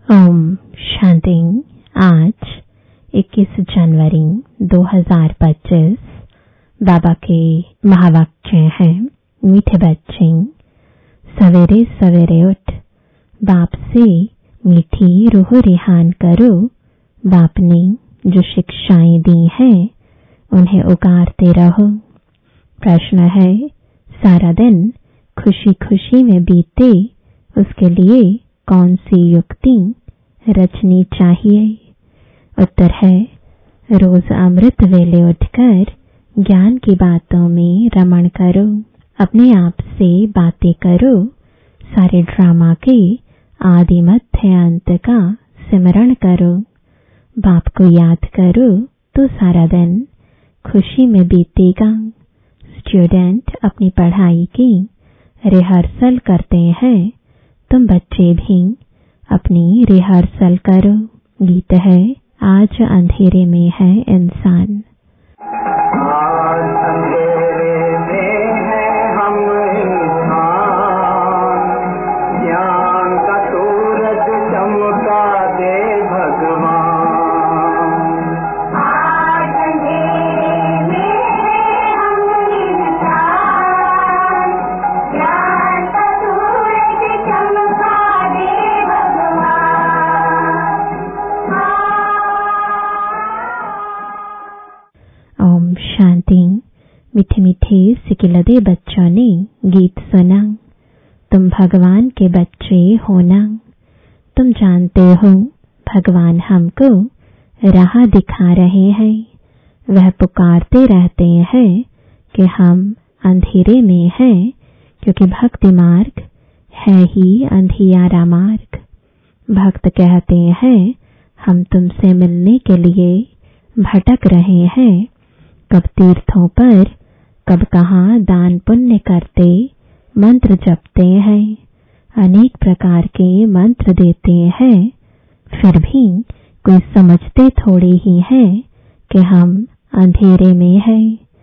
ओम शांति। आज 21 जनवरी 2025 बाबा के महावाक्य हैं। मीठे बच्चे, सवेरे सवेरे उठ बाप से मीठी रूह रिहान करो। बाप ने जो शिक्षाएं दी हैं उन्हें उगारते रहो। प्रश्न है, सारा दिन खुशी खुशी में बीते, उसके लिए कौन सी युक्ति रचनी चाहिए? उत्तर है, रोज अमृत वेले उठकर ज्ञान की बातों में रमण करो। अपने आप से बातें करो। सारे ड्रामा के आदि मध्य अंत का सिमरण करो। बाप को याद करो तो सारा दिन खुशी में बीतेगा। स्टूडेंट अपनी पढ़ाई की रिहर्सल करते हैं, तुम बच्चे भी अपनी रिहर्सल करो। गीत है, आज अंधेरे में है इंसान। मीठे मीठे सिकिलदे बच्चों ने गीत सुना। तुम भगवान के बच्चे हो ना। तुम जानते हो भगवान हमको राह दिखा रहे हैं। वह पुकारते रहते हैं कि हम अंधेरे में हैं, क्योंकि भक्ति मार्ग है ही अंधियारा मार्ग। भक्त कहते हैं, हम तुमसे मिलने के लिए भटक रहे हैं। कब तीर्थों पर, कब कहाँ दान पुण्य करते, मंत्र जपते हैं, अनेक प्रकार के मंत्र देते हैं, फिर भी कोई समझते थोड़े ही है कि हम अंधेरे में हैं।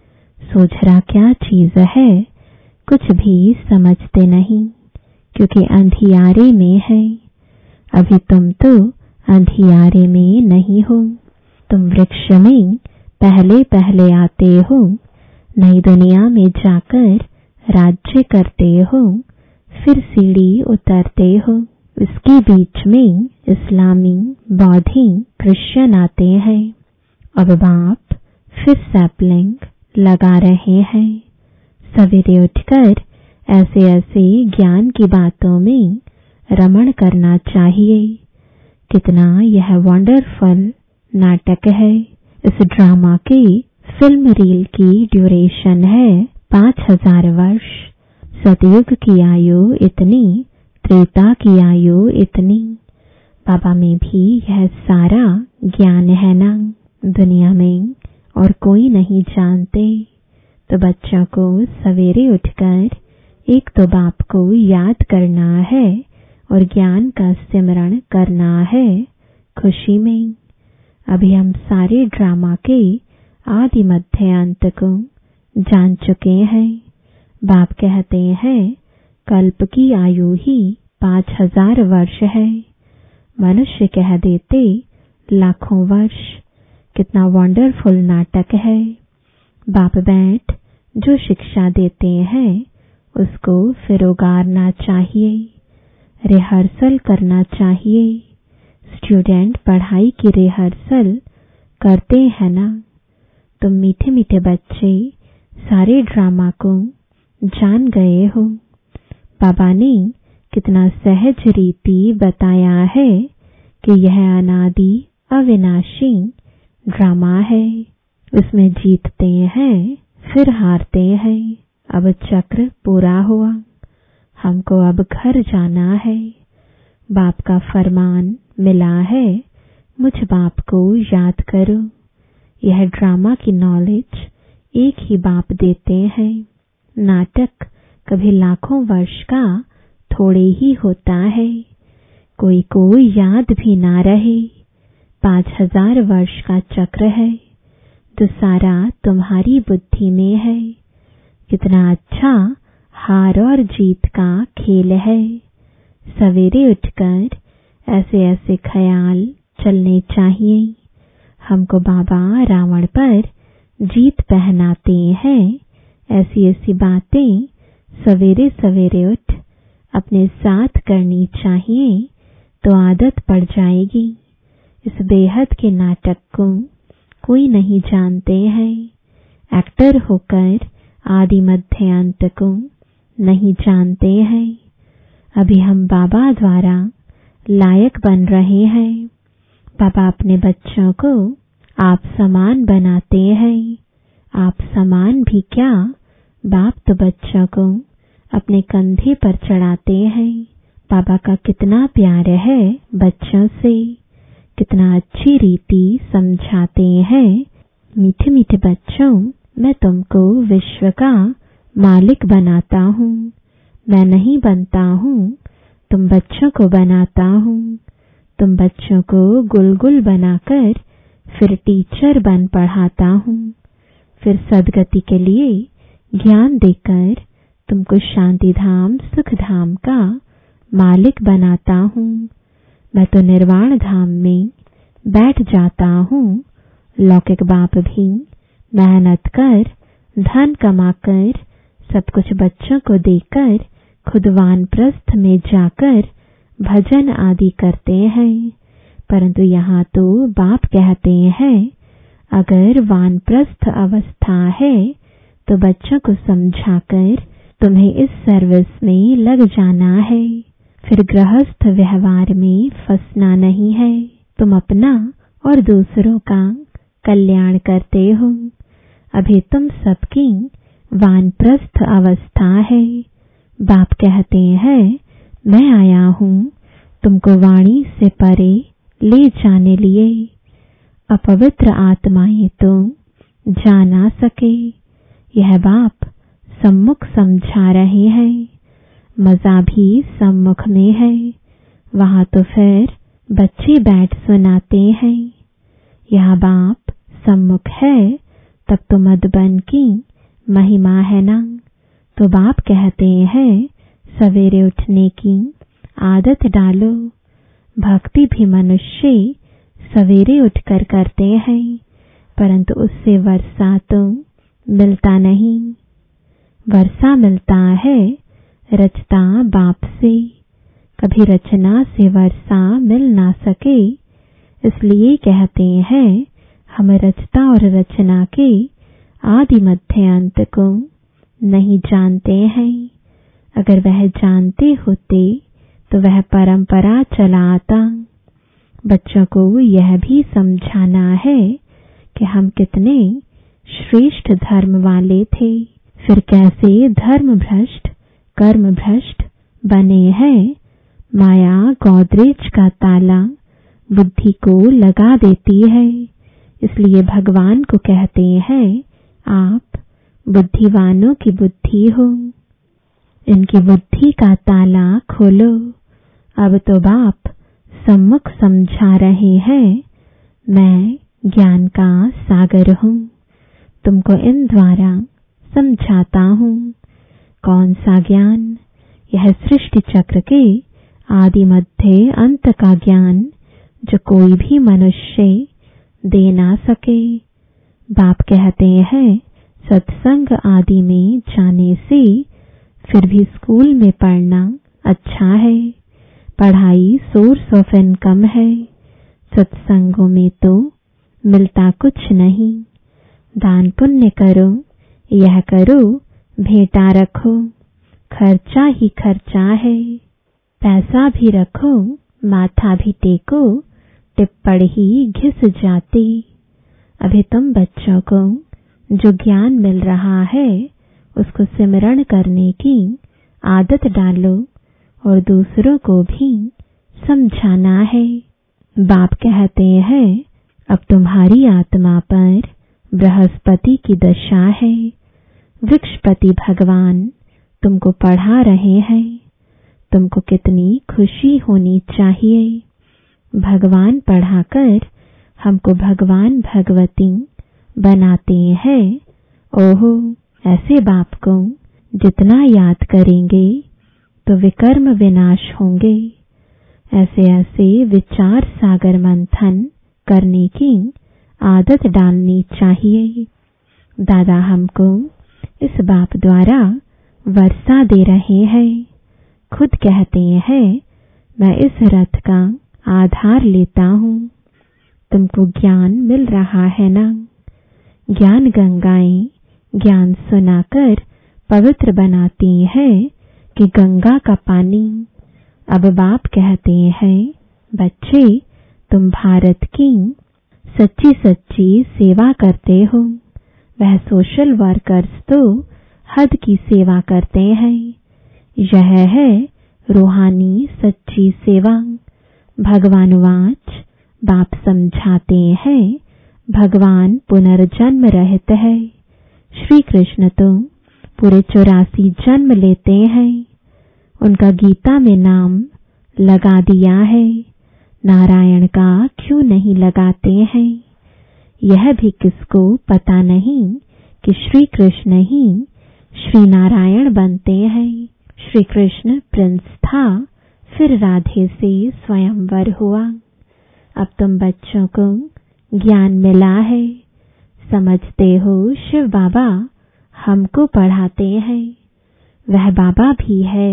सोचरा क्या चीज है, कुछ भी समझते नहीं, क्योंकि अंधियारे में है। अभी तुम तो अंधियारे में नहीं हो। तुम वृक्ष में पहले पहले आते हो, नई दुनिया में जाकर राज्य करते हो, फिर सीढ़ी उतरते हो। इसके बीच में इस्लामी, बौद्धी, क्रिश्चियन आते हैं। अब बाप फिर सैपलिंग लगा रहे हैं। सवेरे उठकर ऐसे ऐसे ज्ञान की बातों में रमण करना चाहिए। कितना यह वंडरफुल नाटक है। इस ड्रामा की फिल्म रील की ड्यूरेशन है 5000 वर्ष। सतयुग की आयु इतनी, त्रेता की आयु इतनी। बाबा में भी यह सारा ज्ञान है ना, दुनिया में और कोई नहीं जानते। तो बच्चों को सवेरे उठकर एक तो बाप को याद करना है और ज्ञान का सिमरण करना है खुशी में। अभी हम सारे ड्रामा के आदि मध्य अंत को जान चुके हैं। बाप कहते हैं, कल्प की आयु ही 5000 वर्ष है। मनुष्य कह देते लाखों वर्ष। कितना वंडरफुल नाटक है। बाप बैठ जो शिक्षा देते हैं उसको फिर उगारना चाहिए, रिहर्सल करना चाहिए। स्टूडेंट पढ़ाई की रिहर्सल करते हैं ना। तुम मीठे मीठे बच्चे सारे ड्रामा को जान गए हो। बाबा ने कितना सहज रीति बताया है कि यह अनादि अविनाशी ड्रामा है। उसमें जीतते हैं फिर हारते हैं। अब चक्र पूरा हुआ, हमको अब घर जाना है। बाप का फरमान मिला है, मुझ बाप को याद करो। यह ड्रामा की नॉलेज एक ही बाप देते हैं। नाटक कभी लाखों वर्ष का थोड़े ही होता है। कोई को याद भी ना रहे। 5000 वर्ष का चक्र है, तो सारा तुम्हारी बुद्धि में है। कितना अच्छा हार और जीत का खेल है। सवेरे उठकर ऐसे ऐसे ख्याल चलने चाहिए। हमको बाबा रावण पर जीत पहनाते हैं। ऐसी ऐसी बातें सवेरे सवेरे उठ अपने साथ करनी चाहिए, तो आदत पड़ जाएगी। इस बेहद के नाटक को कोई नहीं जानते हैं। एक्टर होकर आदि मध्य अंत को नहीं जानते हैं। अभी हम बाबा द्वारा लायक बन रहे हैं। बाबा अपने बच्चों को आप समान बनाते हैं। आप समान भी क्या, बाप तो बच्चों को अपने कंधे पर चढ़ाते हैं। बाबा का कितना प्यार है बच्चों से, कितना अच्छी रीति समझाते हैं। मीठे मीठे बच्चों, मैं तुमको विश्व का मालिक बनाता हूँ। मैं नहीं बनता हूँ, तुम बच्चों को बनाता हूँ। तुम बच्चों को गुलगुल बनाकर फिर टीचर बन पढ़ाता हूँ। फिर सदगति के लिए ज्ञान देकर तुमको शांति धाम सुख धाम का मालिक बनाता हूँ। मैं तो निर्वाण धाम में बैठ जाता हूँ। लौकिक बाप भी मेहनत कर धन कमाकर सब कुछ बच्चों को देकर खुद वानप्रस्थ में जाकर भजन आदि करते हैं। परंतु यहाँ तो बाप कहते हैं, अगर वानप्रस्थ अवस्था है तो बच्चों को समझाकर तुम्हें इस सर्विस में लग जाना है। फिर गृहस्थ व्यवहार में फंसना नहीं है। तुम अपना और दूसरों का कल्याण करते हो। अभी तुम सबकी वानप्रस्थ अवस्था है। बाप कहते हैं, मैं आया हूँ तुमको वाणी से परे ले जाने लिए। अपवित्र आत्माएं तो जा ना सके। यह बाप सम्मुख समझा रहे हैं। मजा भी सम्मुख में है। वहां तो फिर बच्चे बैठ सुनाते हैं। यह बाप सम्मुख है, तब तो मधुबन की महिमा है ना। तो बाप कहते हैं, सवेरे उठने की आदत डालो। भक्ति भी मनुष्य सवेरे उठकर करते हैं, परंतु उससे वर्षा तो मिलता नहीं। वर्षा मिलता है रचता बाप से। कभी रचना से वर्षा मिल ना सके, इसलिए कहते हैं हम रचता और रचना के आदि मध्य अंत को नहीं जानते हैं। अगर वह जानते होते तो वह परंपरा चला आता। बच्चों को यह भी समझाना है कि हम कितने श्रेष्ठ धर्म वाले थे, फिर कैसे धर्म भ्रष्ट कर्म भ्रष्ट बने हैं। माया गोदरेज का ताला बुद्धि को लगा देती है। इसलिए भगवान को कहते हैं, आप बुद्धिवानों की बुद्धि हो, इनकी बुद्धि का ताला खोलो। अब तो बाप सम्मुख समझा रहे हैं, मैं ज्ञान का सागर हूँ, तुमको इन द्वारा समझाता हूँ। कौन सा ज्ञान? यह सृष्टि चक्र के आदि मध्य अंत का ज्ञान, जो कोई भी मनुष्य दे ना सके। बाप कहते हैं, सत्संग आदि में जाने से फिर भी स्कूल में पढ़ना अच्छा है। पढ़ाई सोर्स ऑफ इनकम है। सत्संगों में तो मिलता कुछ नहीं। दान पुण्य करो, यह करो, भेंटा रखो, खर्चा ही खर्चा है। पैसा भी रखो, माथा भी टेको, टिप्पण ही घिस जाती। अभी तुम बच्चों को जो ज्ञान मिल रहा है उसको सिमरण करने की आदत डालो और दूसरों को भी समझाना है। बाप कहते हैं, अब तुम्हारी आत्मा पर बृहस्पति की दशा है। वृक्षपति भगवान तुमको पढ़ा रहे हैं। तुमको कितनी खुशी होनी चाहिए। भगवान पढ़ाकर हमको भगवान भगवती बनाते हैं। ओहो, ऐसे बाप को जितना याद करेंगे तो विकर्म विनाश होंगे। ऐसे ऐसे विचार सागर मंथन करने की आदत डालनी चाहिए। दादा हमको इस बाप द्वारा वर्षा दे रहे हैं। खुद कहते हैं मैं इस रथ का आधार लेता हूँ। तुमको ज्ञान मिल रहा है ना। ज्ञान गंगाएं ज्ञान सुनाकर पवित्र बनाती हैं कि गंगा का पानी। अब बाप कहते हैं बच्चे तुम भारत की सच्ची सच्ची सेवा करते हो। वह सोशल वर्कर्स तो हद की सेवा करते हैं। यह है रूहानी सच्ची सेवा। भगवानवाच बाप समझाते हैं भगवान पुनर्जन्म रहित है। श्री कृष्ण तो पूरे 84 जन्म लेते हैं। उनका गीता में नाम लगा दिया है। नारायण का क्यों नहीं लगाते हैं। यह भी किसको पता नहीं कि श्री कृष्ण ही श्री नारायण बनते हैं। श्री कृष्ण प्रिंस था, फिर राधे से स्वयंवर हुआ। अब तुम बच्चों को ज्ञान मिला है। समझते हो शिव बाबा हमको पढ़ाते हैं। वह बाबा भी है,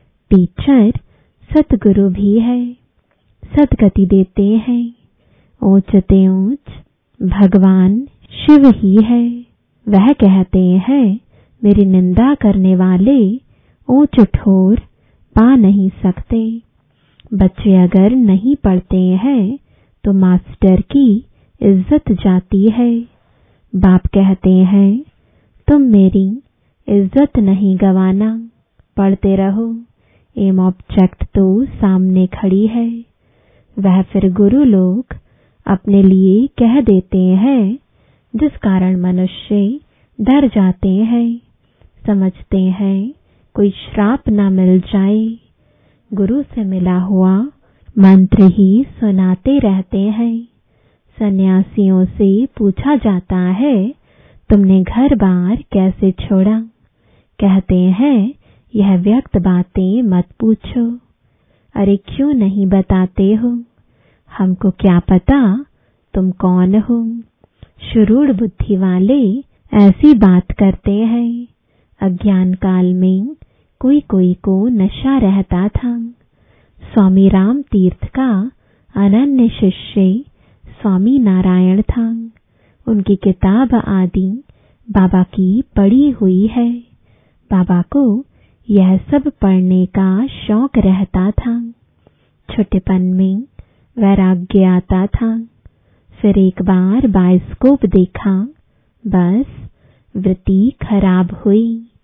टीचर सतगुरु भी है। सदगति देते हैं। ऊंचते ऊंच भगवान शिव ही है। वह कहते हैं मेरी निंदा करने वाले ऊंच ठोर पा नहीं सकते। बच्चे अगर नहीं पढ़ते हैं तो मास्टर की इज्जत जाती है। बाप कहते हैं तुम मेरी इज्जत नहीं गवाना, पढ़ते रहो। एम ऑब्जेक्ट तो सामने खड़ी है। वह फिर गुरु लोग अपने लिए कह देते हैं जिस कारण मनुष्य डर जाते हैं। समझते हैं कोई श्राप न मिल जाए। गुरु से मिला हुआ मंत्र ही सुनाते रहते हैं। सन्यासियों से पूछा जाता है तुमने घर बार कैसे छोड़ा। कहते हैं यह व्यक्त बातें मत पूछो। अरे क्यों नहीं बताते हो। हमको क्या पता तुम कौन हो। शुरूढ़ बुद्धि वाले ऐसी बात करते हैं। अज्ञान काल में कोई कोई को नशा रहता था। स्वामी राम तीर्थ का अनन्य शिष्य स्वामी नारायण था। उनकी किताब आदि बाबा की पढ़ी हुई है। बाबा को यह सब पढ़ने का शौक रहता था। छोटेपन में वैराग्य आता था। फिर एक बार बायोस्कोप देखा, बस वृत्ति खराब हुई,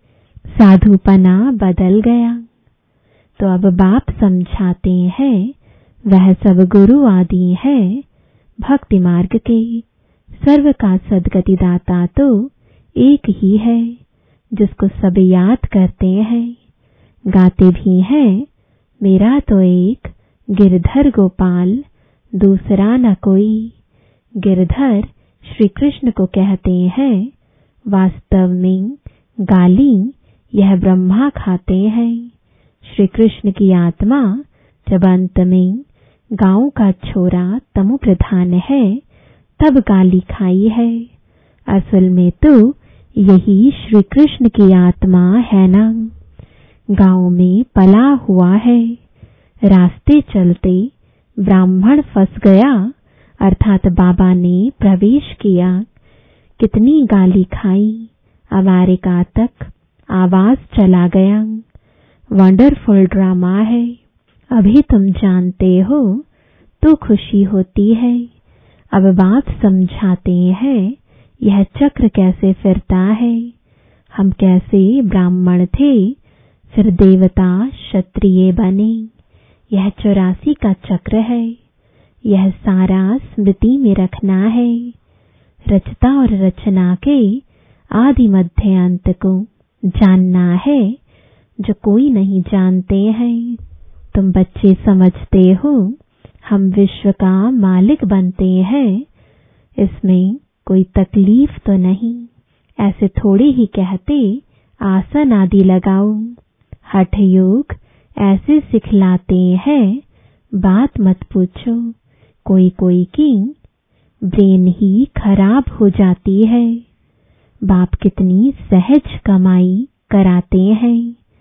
साधुपना बदल गया। तो अब बाप समझाते हैं वह सब गुरु आदि है भक्ति मार्ग के। सर्व का सदगति दाता तो एक ही है जिसको सब याद करते हैं। गाते भी हैं मेरा तो एक गिरधर गोपाल, दूसरा न कोई। गिरधर श्री कृष्ण को कहते हैं। वास्तव में गाली यह ब्रह्मा खाते हैं। श्री कृष्ण की आत्मा जब अंत में गांव का छोरा तमो प्रधान है तब गाली खाई है। असल में तो यही श्री कृष्ण की आत्मा है ना। गांव में पला हुआ है। रास्ते चलते ब्राह्मण फंस गया, अर्थात बाबा ने प्रवेश किया। कितनी गाली खाई, अमेरिका तक आवाज चला गया। वंडरफुल ड्रामा है। अभी तुम जानते हो तो खुशी होती है। अब बाप समझाते हैं यह चक्र कैसे फिरता है। हम कैसे ब्राह्मण थे, फिर देवता क्षत्रिय बने। यह 84 का चक्र है। यह सारा स्मृति में रखना है। रचता और रचना के आदि मध्य अंत को जानना है जो कोई नहीं जानते हैं। तुम बच्चे समझते हो हम विश्व का मालिक बनते हैं। इसमें कोई तकलीफ तो नहीं। ऐसे थोड़ी ही कहते आसन आदि लगाओ। हठ योग ऐसे सिखलाते हैं बात मत पूछो, कोई कोई की ब्रेन ही खराब हो जाती है। बाप कितनी सहज कमाई कराते हैं।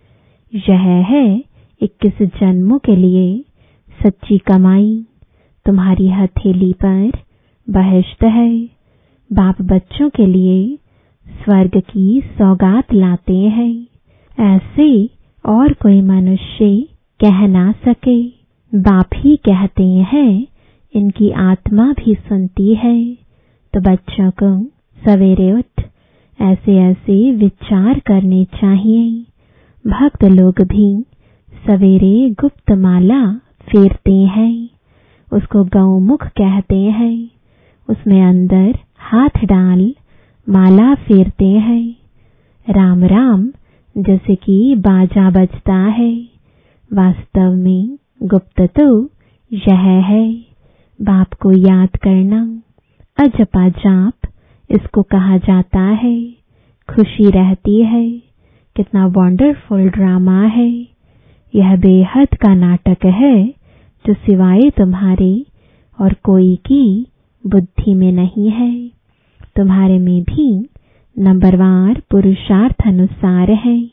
यह है 21 जन्मों के लिए सच्ची कमाई। तुम्हारी हथेली पर बहिश्त है। बाप बच्चों के लिए स्वर्ग की सौगात लाते हैं। ऐसे और कोई मनुष्य कह ना सके। बाप ही कहते हैं, इनकी आत्मा भी सुनती है। तो बच्चों को सवेरे उठ ऐसे ऐसे विचार करने चाहिए। भक्त लोग भी सवेरे गुप्त माला फेरते हैं, उसको गौमुख कहते हैं। उसमें अंदर हाथ डाल माला फेरते हैं। राम राम जैसे कि बाजा बजता है, वास्तव में गुप्त तो यह है। बाप को याद करना अजपा जाप इसको कहा जाता है। खुशी रहती है। कितना वंडरफुल ड्रामा है। यह बेहद का नाटक है जो सिवाय तुम्हारे और कोई की बुद्धि में नहीं है। तुम्हारे में भी नंबरवार पुरुषार्थ अनुसार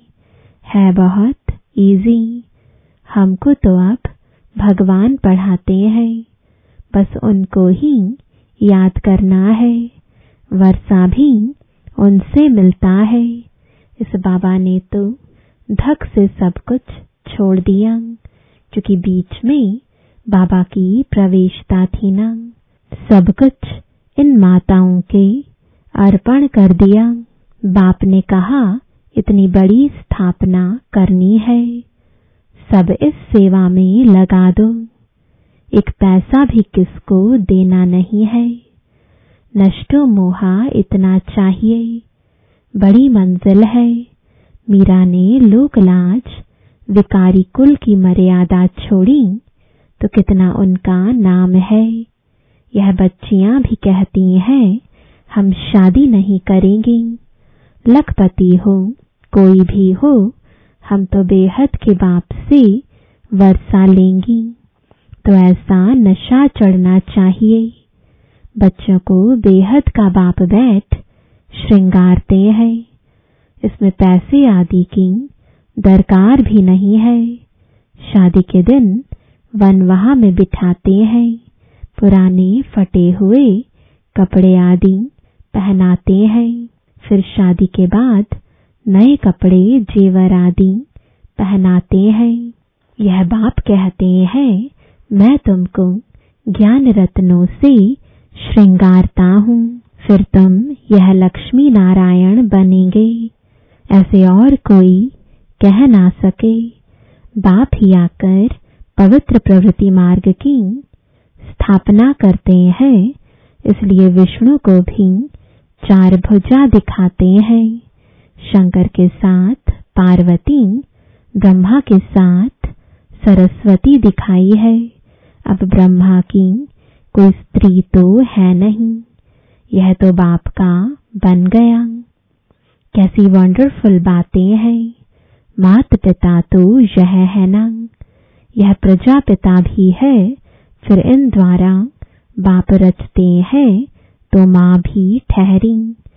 है बहुत इजी। हमको तो अब भगवान पढ़ाते हैं, बस उनको ही याद करना है। वर्षा भी उनसे मिलता है। इस बाबा ने तो धक से सब कुछ छोड़ दिया, क्योंकि बीच में बाबा की प्रवेशता थी ना। सब कुछ इन माताओं के अर्पण कर दिया। बाप ने कहा इतनी बड़ी स्थापना करनी है, सब इस सेवा में लगा दो। एक पैसा भी किसको देना नहीं है। नष्टो मोहा इतना चाहिए, बड़ी मंजिल है। मीरा ने लोकलाज विकारी कुल की मर्यादा छोड़ी तो कितना उनका नाम है। यह बच्चियां भी कहती हैं, हम शादी नहीं करेंगी। लखपति हो कोई भी हो, हम तो बेहद के बाप से वर्षा लेंगी। तो ऐसा नशा चढ़ना चाहिए। बच्चों को बेहद का बाप बैठ श्रृंगारते हैं। इसमें पैसे आदि की दरकार भी नहीं है। शादी के दिन वनवाह में बिठाते हैं। पुराने फटे हुए कपड़े आदि पहनाते हैं। फिर शादी के बाद नए कपड़े जेवर आदि पहनाते हैं। यह बाप कहते हैं, मैं तुमको ज्ञान रत्नों से श्रृंगारता हूँ, फिर तुम यह लक्ष्मी नारायण बनेंगे। ऐसे और कोई कह ना सके। बाप ही आकर पवित्र प्रवृत्ति मार्ग की स्थापना करते हैं। इसलिए विष्णु को भी 4 भुजा दिखाते हैं। शंकर के साथ पार्वती, ब्रह्मा के साथ सरस्वती दिखाई है। अब ब्रह्मा की कोई स्त्री तो है नहीं, यह तो बाप का बन गया। कैसी वंडरफुल बातें हैं। मात पिता तो यह है ना, यह प्रजापिता भी है। फिर इन द्वारा बाप रचते हैं तो माँ भी ठहरी।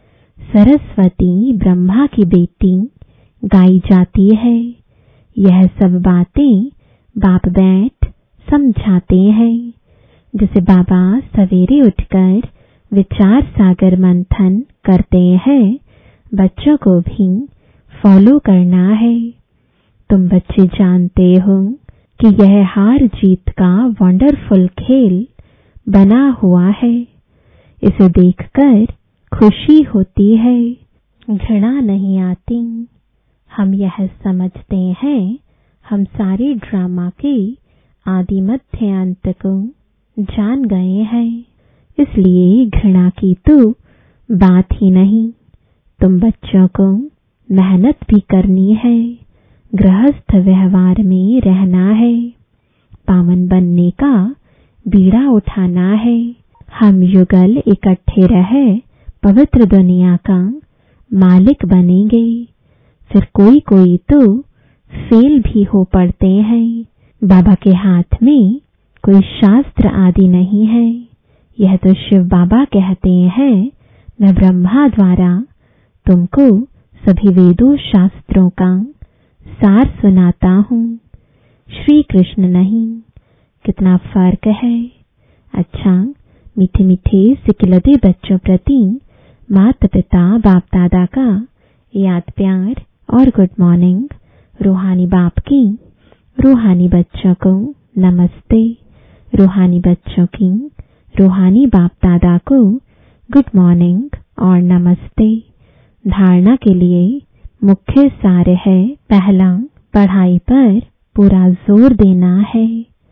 सरस्वती ब्रह्मा की बेटी गाई जाती है। यह सब बातें बाप बैठ समझाते हैं। जैसे बाबा सवेरे उठकर विचार सागर मंथन करते हैं, बच्चों को भी फॉलो करना है। तुम बच्चे जानते हो कि यह हार जीत का वंडरफुल खेल बना हुआ है। इसे देखकर खुशी होती है, घृणा नहीं आती। हम यह समझते हैं, हम सारे ड्रामा के आदि मध्य अंत को जान गए हैं, इसलिए घृणा की तो बात ही नहीं। तुम बच्चों को मेहनत भी करनी है, गृहस्थ व्यवहार में रहना है, पावन बनने का बीड़ा उठाना है। हम युगल इकट्ठे रहे पवित्र दुनिया का मालिक बनेंगे। फिर कोई कोई तो फेल भी हो पड़ते हैं। बाबा के हाथ में कोई शास्त्र आदि नहीं है। यह तो शिव बाबा कहते हैं, मैं ब्रह्मा द्वारा तुमको सभी वेदों शास्त्रों का सार सुनाता हूँ, श्री कृष्ण नहीं। कितना फर्क है। अच्छा, मीठे मीठे सिकिलते बच्चों प्रति माता पिता बाप दादा का याद प्यार और गुड मॉर्निंग। रूहानी बाप की रूहानी बच्चों को नमस्ते। रूहानी बच्चों की रूहानी बाप दादा को गुड मॉर्निंग और नमस्ते। धारणा के लिए मुख्य सार है, पहला, पढ़ाई पर पूरा जोर देना है।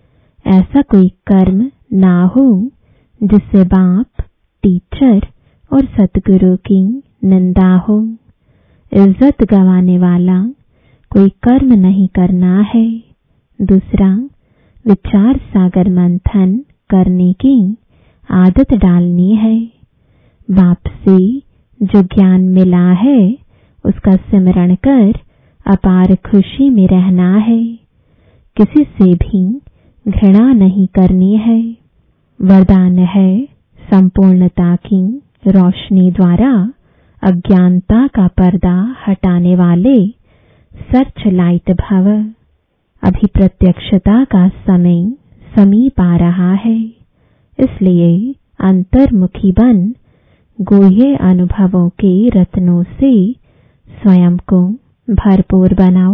ऐसा कोई कर्म ना हो जिससे बाप, टीचर और सतगुरु की निंदा हो। इज्जत गंवाने वाला कोई कर्म नहीं करना है। दूसरा, विचार सागर मंथन करने की आदत डालनी है। बाप से जो ज्ञान मिला है उसका सिमरण कर अपार खुशी में रहना है। किसी से भी घृणा नहीं करनी है। वरदान है, संपूर्णता की रोशनी द्वारा अज्ञानता का पर्दा हटाने वाले सर्च लाइट भव। अभी प्रत्यक्षता का समय समीप आ रहा है, इसलिए अंतर्मुखी बन गुह्य अनुभवों के रत्नों से स्वयं को भरपूर बनाओ।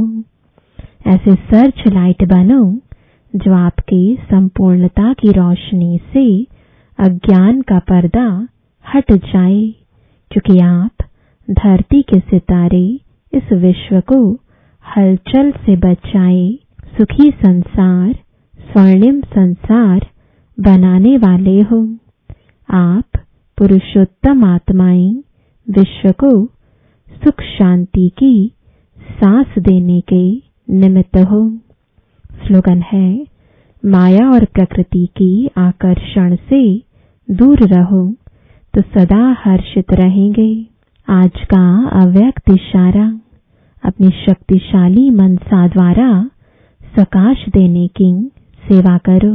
ऐसे सर्च लाइट बनो जो आपके संपूर्णता की रोशनी से अज्ञान का पर्दा हट जाए। क्योंकि आप धरती के सितारे इस विश्व को हलचल से बचाए सुखी संसार, स्वर्णिम संसार बनाने वाले हो। आप पुरुषोत्तम आत्माएं विश्व को सुख शांति की सांस देने के निमित्त हो। स्लोगन है, माया और प्रकृति की आकर्षण से दूर रहो तो सदा हर्षित रहेंगे। आज का अव्यक्त इशारा, अपनी शक्तिशाली मनसा द्वारा प्रकाश देने की सेवा करो।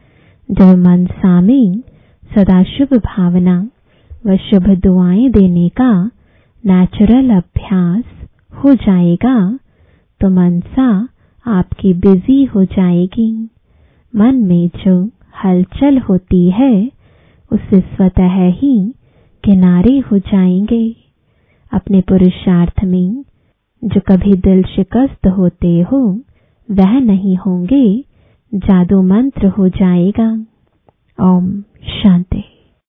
जब मनसा में सदा शुभ भावना व शुभ दुआएं देने का नेचुरल अभ्यास हो जाएगा तो मनसा आपकी बिजी हो जाएगी। मन में जो हलचल होती है उससे स्वतः ही किनारे हो जाएंगे। अपने पुरुषार्थ में जो कभी दिल शिकस्त होते हो वह नहीं होंगे, जादू मंत्र हो जाएगा। ओम